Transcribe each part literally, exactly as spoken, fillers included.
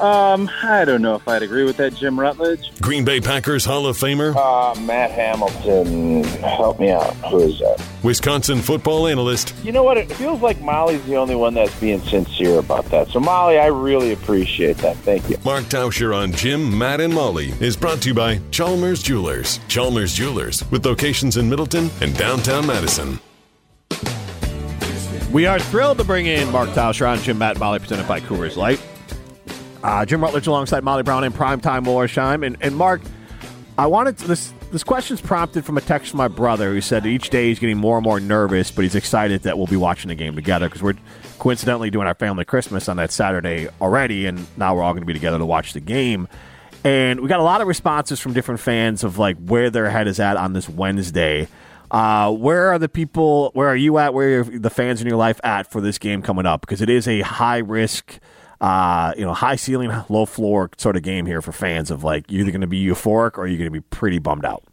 Um, I don't know if I'd agree with that, Jim Rutledge. Green Bay Packers Hall of Famer. Uh, Matt Hamilton. Help me out. Who is that? Wisconsin football analyst. You know what? It feels like Molly's the only one that's being sincere about that. So, Molly, I really appreciate that. Thank you. Mark Tauscher on Jim, Matt, and Molly is brought to you by Chalmers Jewelers. Chalmers Jewelers, with locations in Middleton and downtown Madison. We are thrilled to bring in Mark Tauscher on Jim, Matt, and Molly, presented by Coors Light. Uh, Jim Rutledge alongside Molly Brown and Primetime Wollersheim. And, and Mark, I wanted to, this this question's prompted from a text from my brother who said each day he's getting more and more nervous, but he's excited that we'll be watching the game together because we're coincidentally doing our family Christmas on that Saturday already, and now we're all going to be together to watch the game. And we got a lot of responses from different fans of like where their head is at on this Wednesday. Uh, where are the people, where are you at, where are the fans in your life at for this game coming up? Because it is a high-risk Uh, you know, high ceiling, low floor sort of game here for fans of like, you're either going to be euphoric or you're going to be pretty bummed out.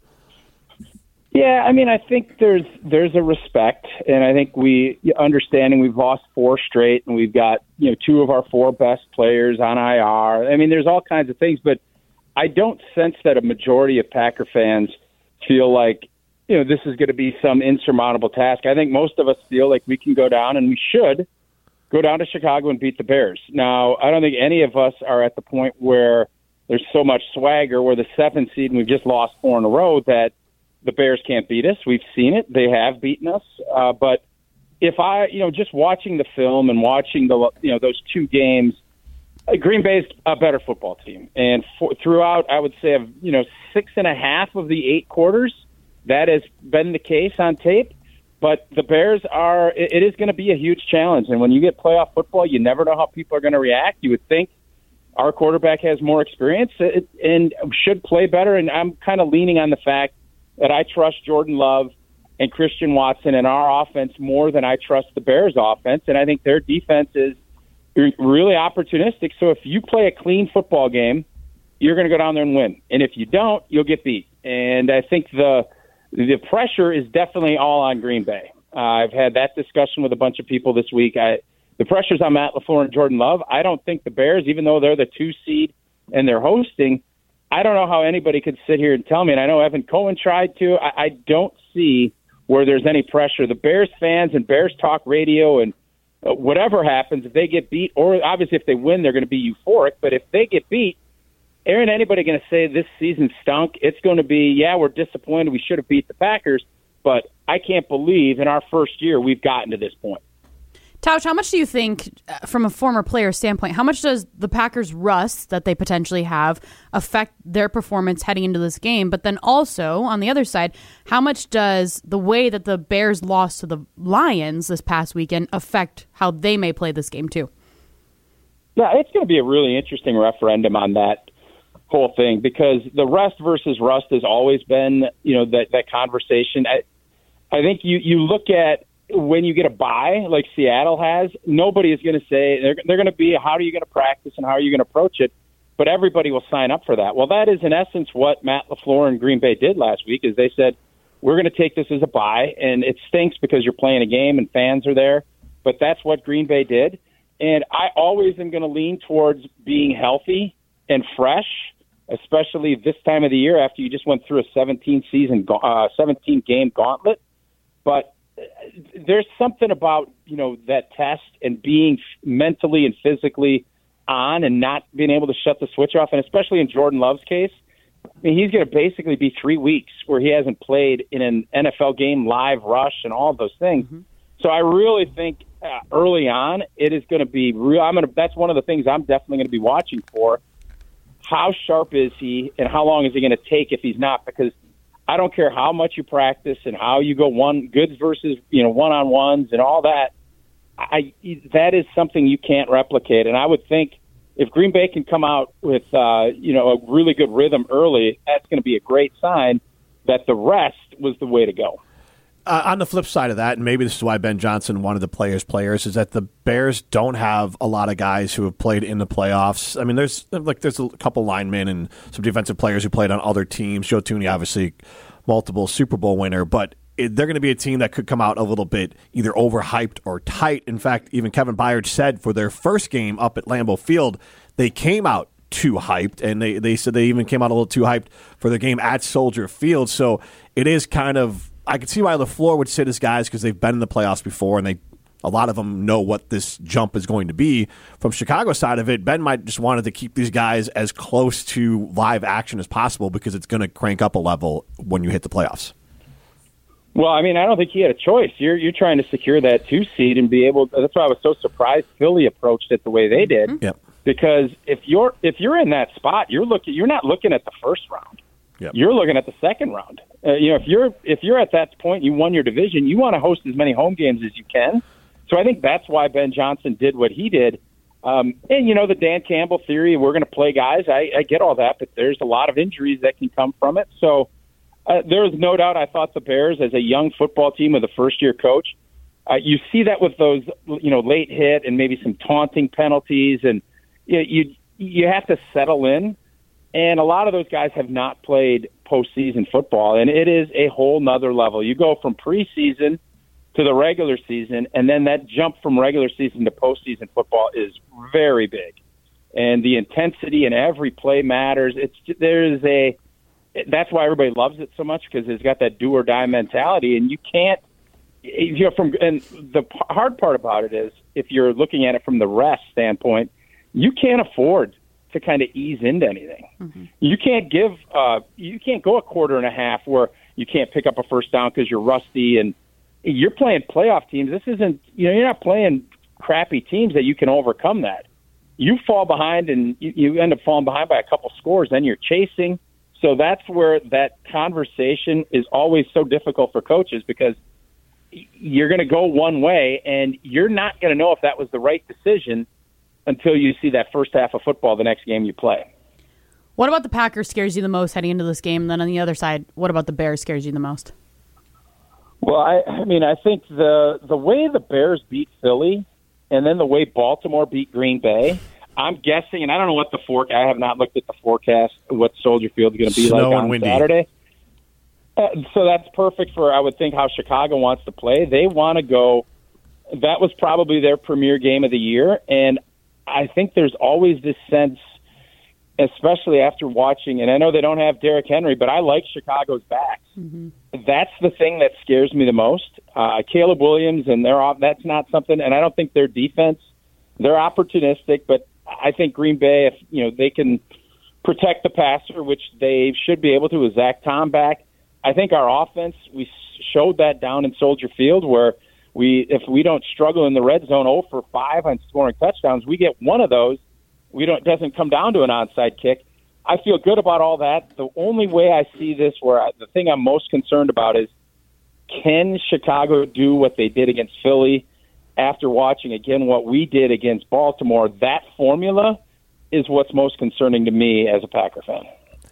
Yeah, I mean, I think there's there's a respect, and I think we understanding we've lost four straight, and we've got you know two of our four best players on I R. I mean, there's all kinds of things, but I don't sense that a majority of Packer fans feel like you know this is going to be some insurmountable task. I think most of us feel like we can go down, and we should go down to Chicago and beat the Bears. Now, I don't think any of us are at the point where there's so much swagger. We're the seventh seed and we've just lost four in a row that the Bears can't beat us. We've seen it. They have beaten us. Uh, but if I, you know, just watching the film and watching the, you know, those two games, uh, Green Bay's a better football team. And for, throughout, I would say, of, you know, six and a half of the eight quarters, that has been the case on tape. But the Bears are, it is going to be a huge challenge. And when you get playoff football, you never know how people are going to react. You would think our quarterback has more experience and should play better. And I'm kind of leaning on the fact that I trust Jordan Love and Christian Watson in our offense more than I trust the Bears offense. And I think their defense is really opportunistic. So if you play a clean football game, you're going to go down there and win. And if you don't, you'll get beat. And I think the, The pressure is definitely all on Green Bay. Uh, I've had that discussion with a bunch of people this week. I, the pressure's on Matt LaFleur and Jordan Love. I don't think the Bears, even though they're the two seed and they're hosting, I don't know how anybody could sit here and tell me, and I know Evan Cohen tried to, I, I don't see where there's any pressure. The Bears fans and Bears Talk Radio and uh, whatever happens, if they get beat, or obviously if they win, they're going to be euphoric, but if they get beat, Aaron, anybody going to say this season stunk? It's going to be, yeah, we're disappointed. We should have beat the Packers, but I can't believe in our first year we've gotten to this point. Tausch, how much do you think, uh, from a former player standpoint, how much does the Packers' rust that they potentially have affect their performance heading into this game? But then also, on the other side, how much does the way that the Bears lost to the Lions this past weekend affect how they may play this game too? Yeah, it's going to be a really interesting referendum on that whole thing, because the rust versus rust has always been, you know, that, that conversation. I, I think you, you look at when you get a bye like Seattle has, nobody is going to say they're, they're going to be, how are you going to practice and how are you going to approach it? But everybody will sign up for that. Well, that is in essence what Matt LaFleur and Green Bay did last week, is they said, we're going to take this as a bye, and it stinks because you're playing a game and fans are there, but that's what Green Bay did. And I always am going to lean towards being healthy and fresh, especially this time of the year after you just went through a seventeen season, uh, seventeen game gauntlet. But there's something about, you know, that test and being mentally and physically on and not being able to shut the switch off. And especially in Jordan Love's case, I mean, he's going to basically be three weeks where he hasn't played in an N F L game, live rush and all of those things. Mm-hmm. So I really think uh, early on it is going to be real. I'm going to, that's one of the things I'm definitely going to be watching for. How sharp is he, and how long is he going to take if he's not? Because I don't care how much you practice and how you go one goods versus you know one on ones and all that. I that is something you can't replicate. And I would think if Green Bay can come out with uh, you know a really good rhythm early, that's going to be a great sign that the rest was the way to go. Uh, on the flip side of that, and maybe this is why Ben Johnson, one of the players' players, is that the Bears don't have a lot of guys who have played in the playoffs. I mean, there's like there's a couple linemen and some defensive players who played on other teams. Joe Thuney, obviously, multiple Super Bowl winner, but it, they're going to be a team that could come out a little bit either overhyped or tight. In fact, even Kevin Byard said for their first game up at Lambeau Field, they came out too hyped, and they, they said they even came out a little too hyped for their game at Soldier Field. So it is kind of, I can see why LaFleur would sit his guys because they've been in the playoffs before, and they a lot of them know what this jump is going to be. From Chicago's side of it, Ben might just wanted to keep these guys as close to live action as possible because it's going to crank up a level when you hit the playoffs. Well, I mean, I don't think he had a choice. You're you're trying to secure that two seed and be able. That's why I was so surprised Philly approached it the way they did. Mm-hmm. Yep. Because if you're if you're in that spot, you're looking. You're not looking at the first round. Yep. You're looking at the second round. Uh, you know, if you're if you're at that point, you won your division. You want to host as many home games as you can. So I think that's why Ben Johnson did what he did. Um, and, you know, the Dan Campbell theory, we're going to play guys. I, I get all that, but there's a lot of injuries that can come from it. So uh, there is no doubt I thought the Bears, as a young football team with a first-year coach, uh, you see that with those, you know, late hit and maybe some taunting penalties. And you, you, you have to settle in. And a lot of those guys have not played postseason football, and it is a whole nother level. You go from preseason to the regular season, and then that jump from regular season to postseason football is very big. And the intensity in every play matters. It's there's a that's why everybody loves it so much, because it's got that do or die mentality, and you can't. You know, from and the hard part about it is if you're looking at it from the rest standpoint, you can't afford to kind of ease into anything. Mm-hmm. You can't give uh, you can't go a quarter and a half where you can't pick up a first down because you're rusty and. You're playing playoff teams. This isn't, you know, you're not playing crappy teams that you can overcome that. You fall behind and you, you end up falling behind by a couple scores, then you're chasing. So that's where that conversation is always so difficult for coaches, because you're going to go one way and you're not going to know if that was the right decision until you see that first half of football the next game you play. What about the Packers scares you the most heading into this game? And then on the other side, what about the Bears scares you the most? Well, I, I mean, I think the the way the Bears beat Philly and then the way Baltimore beat Green Bay, I'm guessing, and I don't know what the forecast, I have not looked at the forecast, what Soldier Field is going to be Snow like on and windy. Saturday. Uh, so that's perfect for, I would think, how Chicago wants to play. They want to go, that was probably their premier game of the year, and I think there's always this sense, especially after watching, and I know they don't have Derrick Henry, but I like Chicago's backs. Mm-hmm. That's the thing that scares me the most. Uh, Caleb Williams, and they're off, that's not something, and I don't think their defense, they're opportunistic, but I think Green Bay, if you know they can protect the passer, which they should be able to with Zach Tom back, I think our offense, we showed that down in Soldier Field where we, if we don't struggle in the red zone oh for five on scoring touchdowns, we get one of those. We don't, it doesn't come down to an onside kick. I feel good about all that. The only way I see this, where I, the thing I'm most concerned about is, can Chicago do what they did against Philly after watching, again, what we did against Baltimore? That formula is what's most concerning to me as a Packer fan.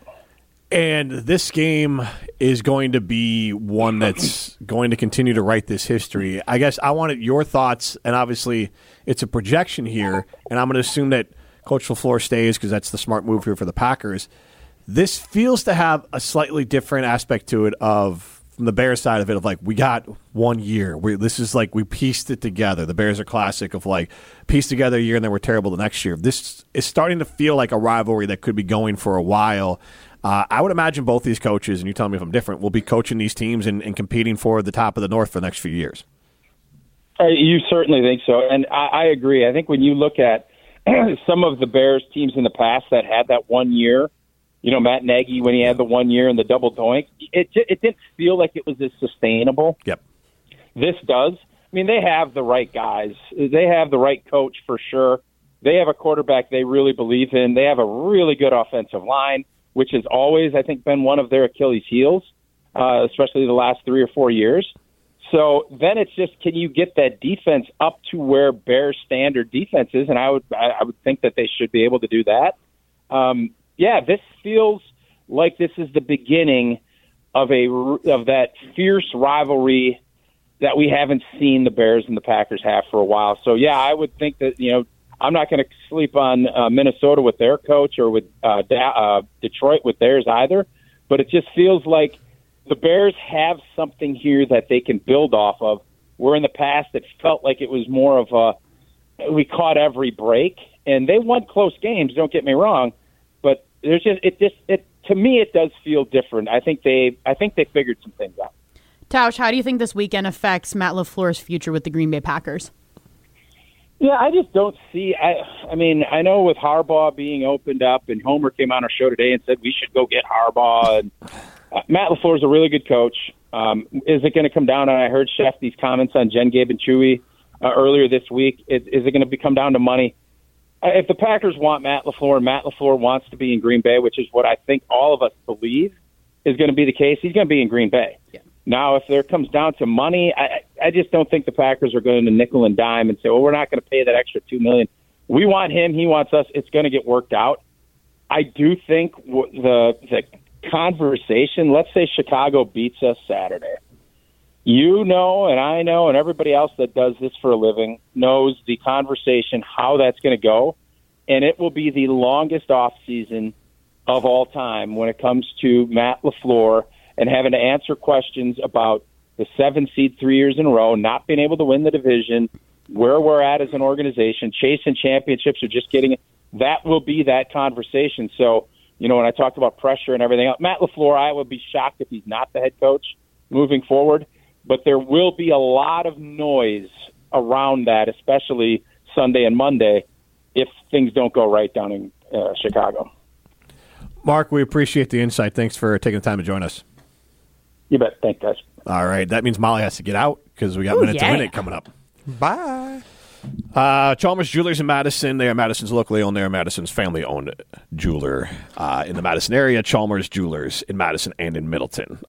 And this game is going to be one that's going to continue to write this history. I guess I wanted your thoughts, and obviously it's a projection here, and I'm going to assume that Coach LaFleur stays because that's the smart move here for the Packers. This feels to have a slightly different aspect to it of, from the Bears side of it, of like, we got one year. We, this is like we pieced it together. The Bears are classic of like, pieced together a year and then we're terrible the next year. This is starting to feel like a rivalry that could be going for a while. Uh, I would imagine both these coaches, and you tell me if I'm different, will be coaching these teams and, and competing for the top of the North for the next few years. Uh, you certainly think so. And I, I agree. I think when you look at some of the Bears teams in the past that had that one year, you know, Matt Nagy, when he had the one year and the double doink, it it didn't feel like it was as sustainable. Yep. This does. I mean, they have the right guys. They have the right coach for sure. They have a quarterback they really believe in. They have a really good offensive line, which has always, I think, been one of their Achilles heels, uh, especially the last three or four years. So then it's just, can you get that defense up to where Bears standard defense is? And I would, I would think that they should be able to do that. Um, yeah, this feels like this is the beginning of a of that fierce rivalry that we haven't seen the Bears and the Packers have for a while. So yeah, I would think that, you know, I'm not going to sleep on uh, Minnesota with their coach or with uh, da- uh, Detroit with theirs either. But it just feels like the Bears have something here that they can build off of. Where in the past it felt like it was more of a, we caught every break, and they won close games, don't get me wrong, but there's just, it just, it, to me, it does feel different. I think they, I think they figured some things out. Tausch, how do you think this weekend affects Matt LaFleur's future with the Green Bay Packers? Yeah, I just don't see. I, I mean, I know with Harbaugh being opened up, and Homer came on our show today and said we should go get Harbaugh. And uh, Matt LaFleur is a really good coach. Um, is it going to come down? And I heard Shefty's comments on Jen, Gabe, and Chewy uh, earlier this week. Is, is it going to come down to money? Uh, if the Packers want Matt LaFleur, and Matt LaFleur wants to be in Green Bay, which is what I think all of us believe is going to be the case, he's going to be in Green Bay. Yeah. Now, if there comes down to money, I, I just don't think the Packers are going to nickel and dime and say, well, we're not going to pay that extra two million dollars. We want him. He wants us. It's going to get worked out. I do think the the conversation, let's say Chicago beats us Saturday. You know, and I know, and everybody else that does this for a living knows the conversation, how that's going to go. And it will be the longest offseason of all time when it comes to Matt LaFleur and having to answer questions about the seven seed three years in a row, not being able to win the division, where we're at as an organization, chasing championships or just getting it. That will be that conversation. So, you know, when I talked about pressure and everything else, Matt LaFleur, I would be shocked if he's not the head coach moving forward. But there will be a lot of noise around that, especially Sunday and Monday, if things don't go right down in uh, Chicago. Mark, we appreciate the insight. Thanks for taking the time to join us. You bet. Thanks, guys. All right. That means Molly has to get out because we got Ooh, minute yeah. to minute coming up. Bye. Uh, Chalmers Jewelers in Madison. They are Madison's locally owned. They are Madison's family-owned jeweler uh, in the Madison area. Chalmers Jewelers in Madison and in Middleton.